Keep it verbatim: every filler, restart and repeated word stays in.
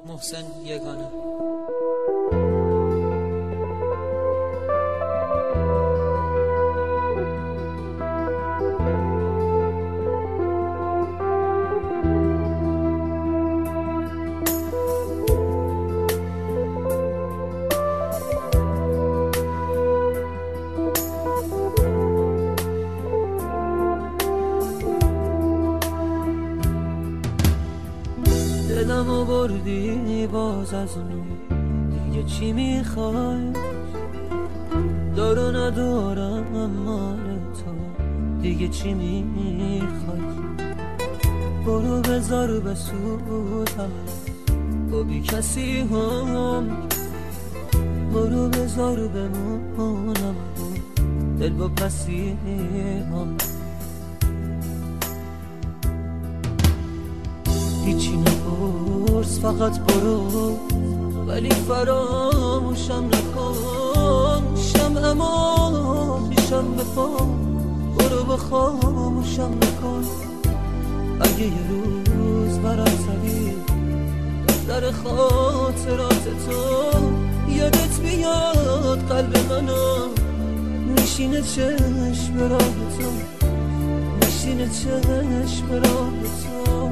محسن یگانه. دلمو بردی باز از اونو، دیگه چی میخوای؟ دارو ندارم مال تو، دیگه چی میخوای؟ برو بذار بسوزم با بی کسی هم، برو بذار بمونم دل با پسی هم. هیچی نپرس فقط برو، ولی فراموشم نکن. شمعمو پیشم بپا، برو بخاموشم نکن. اگه یه روز برم زدی دفتر خاطرات تو، یادت بیاد قلب منو میشینه چشم راه تو، میشینه چشم راه تو.